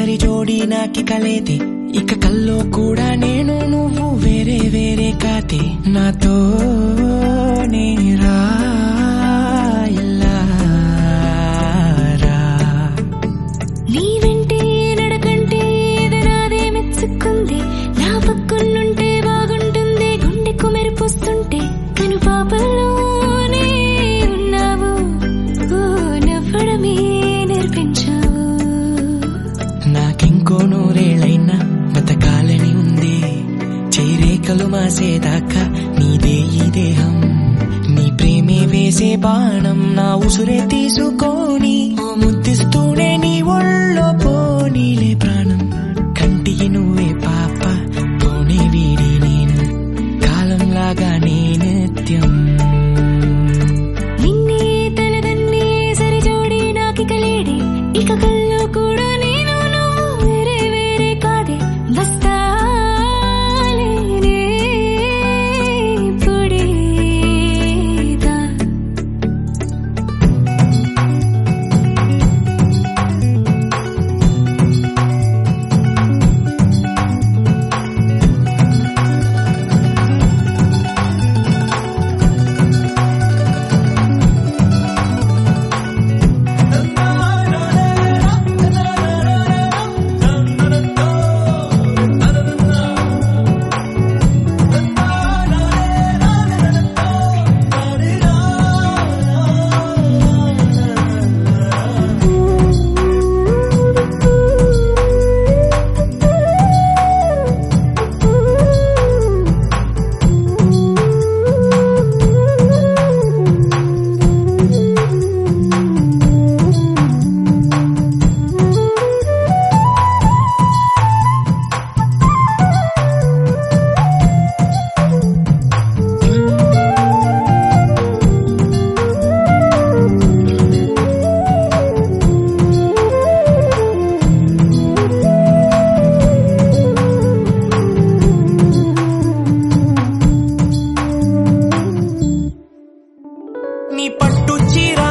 సరి జోడి నాకిక లేదే, ఇక కల్లో కూడా నేను నువ్వు వేరే వేరే కాతే, నాతో రా ఇలా రా. నీ వెంటే నడకంటే ఏదనాదే మెచ్చుకుంది, నా పక్కనుంటే బాగుంటుంది, గుండెకు మెరుపుస్తుంటే కను పాపల్లోనే ఉన్నావు, ఓ నవ్వడమే నేర్పించావు. నాకింకో నూరేళ్ళైనా బతకాలని ఉంది, చేరేకలు మాసేదాకా నీదే ఈ దేహం, నీ ప్రేమే వేసే బాణం నా ఉసురే తీసుకొని, ఓ ముద్దిస్తూనే నీ ఒళ్ళో పోనీలే ప్రాణం. కంటికి నువ్వే పాప, పోనే వీడి నేను, కాలంలాగా నే నిత్యం. నిన్నే తనదన్నే సరి జోడి నాకిక లేడే, ఇక కల్లో కూడా నేను నువ్వు వేరే వేరే కాదే, వస్తాలేనే పుడేదా. నీ పట్టు చీర